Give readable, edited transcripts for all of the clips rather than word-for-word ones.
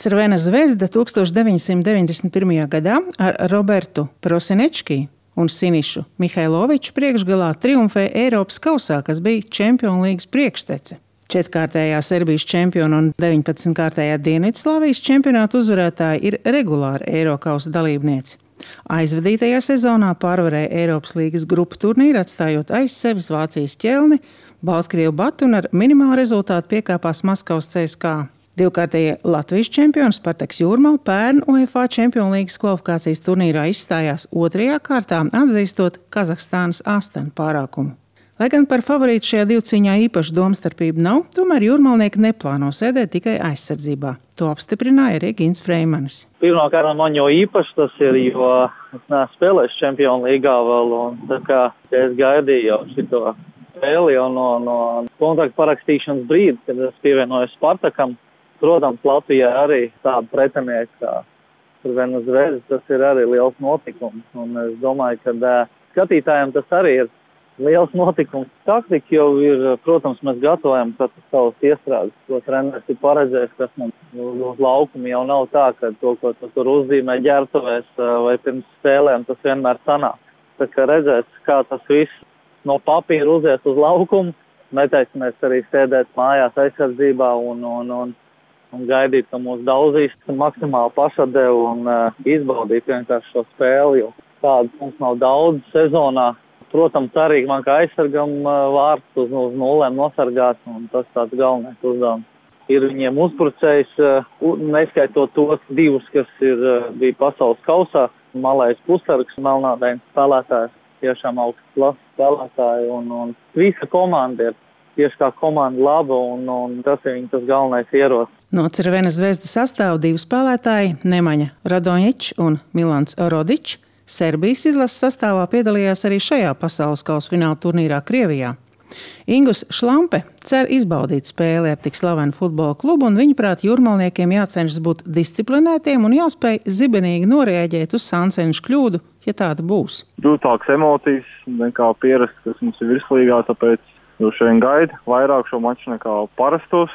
Crvena Zvezda 1991. gadā ar Robertu Prosinečki un Sinišu Mihailoviču priekšgalā triumfēja Eiropas kausā, kas bija Čempionu līgas priekštece. 4-kārtējā Serbijas čempiona un 19-kārtējā Dienvidslāvijas čempionāta uzvarētāja ir regulāra Eirokausa dalībniece. Aizvadītajā sezonā pārvarēja Eiropas līgas grupu turnīru, atstājot aiz sevis Vācijas Ķelni, Baltkrievu Batu un ar minimālu rezultātu piekāpās Maskavas CSKA. Divkārtējie Latvijas čempioni Spartaks Jūrmala pērn UEFA Čempionu līgas kvalifikācijas turnīrā izstājās otrajā kārtā, atzīstot Kazahstānas Astanu pārākumu. Lai gan par favorītu šajā divcīņā īpaša domstarpība nav, tomēr jūrmalnieki neplāno sēdēt tikai aizsardzībā. To apstiprināja arī Gins Freimanis. Pirmkārt, man jau īpaši tas ir, jo es neesmu spēlējis Čempionu līgā vēl, un tā kā es gaidīju jau šito spēli jau no kontrakta parakstīšanas brīdi, kad es pievienojos Spartakam. Protams, Latvijā arī tāda pretinieka kā Crvena Zvezda, tas ir arī liels notikums, un es domāju, ka skatītājiem tas arī ir liels notikums. Taktika jau ir, protams, mēs gatavojam katru savus iestrādes, ko treneris ir paredzējis, kas mums uz laukumu jau nav tā, ka to, ko tu tur uzzīmē ģērbtuvēs vai pirms spēlēm, tas vienmēr sanāk. Tā kā redzēs, kā tas viss no papīra uzies uz laukumu, netaiksimies arī sēdēt mājās aizsardzībā un gaidīt, ka mūs daudzīs maksimāli pašatdevu un izbaudīt vienkārši šo spēli, jo tādas mums nav daudz sezonā. Protams, arī man kā aizsargam vārds uz nulēm nosargāt, un tas tāds galvenais uzdevums. Ir viņiem uzbrucējs, neskaitot tos divus, kas bija pasaules kausā, Malais Pusargs, melnādains spēlētājs, tiešām augsts klases spēlētāji, un visa komanda ir tieši kā komanda laba, un tas ir viņa tas galvenais ierocis. No Crvenas Zvezdas sastāv divi spēlētāji – Nemaņa Radonjičs un Milans Rodičs. Serbijas izlases sastāvā piedalījās arī šajā pasaules kausa fināla turnīrā Krievijā. Ingus Šlampe cer izbaudīt spēli ar tik slavenu futbola klubu, un viņaprāt jūrmalniekiem jācenšas būt disciplinētiem un jāspēj zibenīgi noreaģēt uz sāncenšu kļūdu, ja tāda būs. Grūtākas emocijas nekā pierast, kas mums ir virslīgā, tāpēc droši vien gaida vairāk šo maču nekā parastos,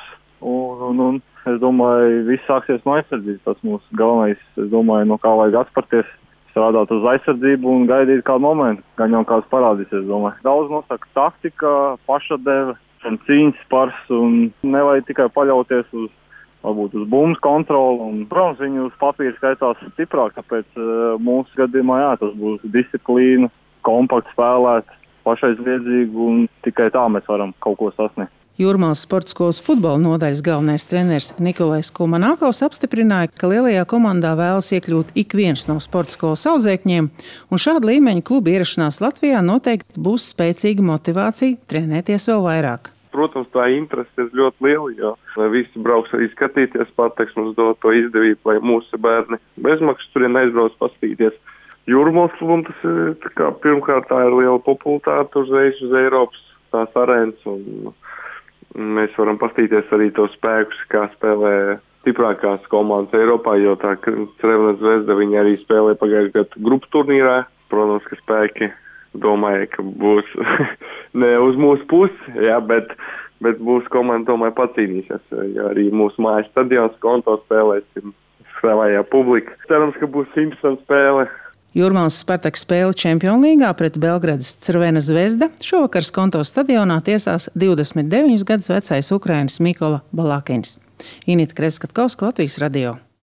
un es domāju, viss sāksies no aizsardzības. Tas mūsu galvenais, es domāju, no kā vajag atspērties, strādāt uz aizsardzību un gaidīt kādu momentu, gan jau kāds parādīsies, domāju. Daudz nosaka taktika, pašatdeve, cīņas spars, un nevajag tikai paļauties varbūt uz bumbas kontroli. Protams, viņi uz papīra skaitās stiprāk, tāpēc mūsu gadījumā tas būs disciplīna, kompakts spēlēt, pašaizliedzīgi, un tikai tā mēs varam kaut ko sasniegt. Jūrmalas sporta skolas futbola nodaļas galvenais treneris Nikolais Kulmanākovs apstiprināja, ka lielajā komandā vēlas iekļūt ik viens no sporta skolas audzēkņiem, un šāda līmeņa kluba ierašanās Latvijā noteikti būs spēcīga motivācija trenēties vēl vairāk. Protams, tā interese ir ļoti liela, jo visi brauks arī skatīties, Spartaks mums dod to izdevību, lai mūsu bērni bezmaksas turien aizbrauc paskatīties. Jūrmalas klubam tas ir, pirmkārt, tā ir liela popularitāte uzreiz uz Eiropas tās arēnas, un mēs varam paskatīties arī tos spēkus, kā spēlē stiprākās komandas Eiropā, jo tā Crvena Zvezda viņi arī spēlē pagājušajā gadu grupu turnīrā. Protams, ka spēki domāja, ka būs ne uz mūsu pusi, jā, bet mūsu komanda tomēr pacīnīsies, jo arī mūsu mājas stadions konto spēlēsim savējā publika. Cerams, ka būs interesanta spēle. Jūrmalas Spartaks spēle Čempionu līgā pret Belgradas Crvena Zvezda šovakar Skonto stadionā tiesās 29 gadus vecais Ukrainas Mikola Balakins. Inita Kreskatkovska, Latvijas radio.